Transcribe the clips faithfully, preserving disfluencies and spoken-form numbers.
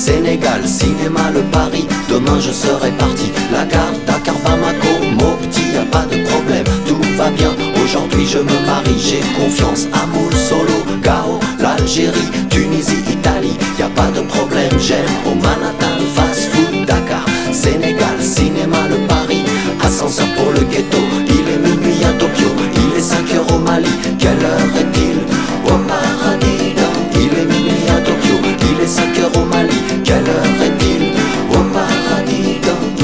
Sénégal, cinéma, le Paris. Demain je serai parti. La gare, Dakar, Bamako, Mopti, y a pas de problème, tout va bien. Aujourd'hui je me marie, j'ai confiance. Amour, Solo, Gao, l'Algérie, Tunisie, Italie, y a pas de problème. J'aime au Manhattan, fast food, Dakar, Sénégal, cinéma, le Paris. Ascenseur pour le ghetto, il est minuit à Tokyo, il est cinq heures au Mali. Quelle heure est-il au paradis? Il est minuit à Tokyo, il est cinq heures au Mali. Quelle heure est-il au paradis?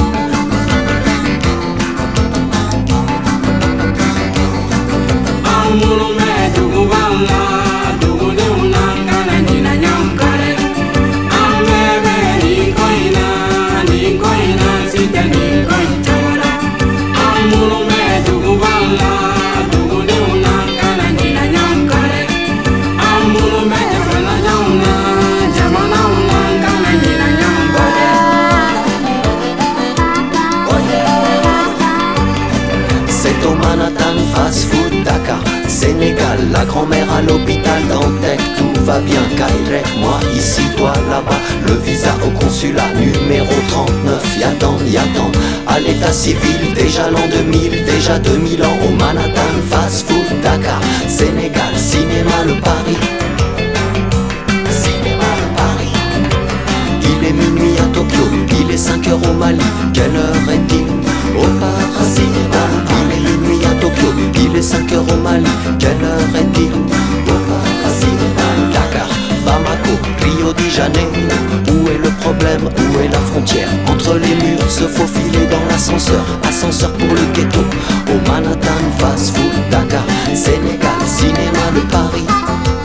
C'est au Manhattan, fast food, Dakar, Sénégal, la grand-mère à l'hôpital Dantec, tout va bien, Kairek, moi ici, toi là-bas, le visa au consulat, numéro trente-neuf, y'attend, y'attend, à l'état civil, déjà l'an deux mille, déjà deux mille ans, au Manhattan, fast food, Dakar, Sénégal, cinéma, le Paris, cinéma, le Paris, il est minuit à Tokyo, il est cinq heures au Mali, quelle heure est-il au paradis? Il est minuit à Tokyo, il est cinq heures au Mali, quelle heure est-il au paradis? Dakar, Bamako, Rio de Janeiro, où est le problème, où est la frontière? Entre les murs, se faufiler dans l'ascenseur, ascenseur pour le ghetto, au Manhattan, fast food, Dakar, Sénégal, cinéma, le Paris.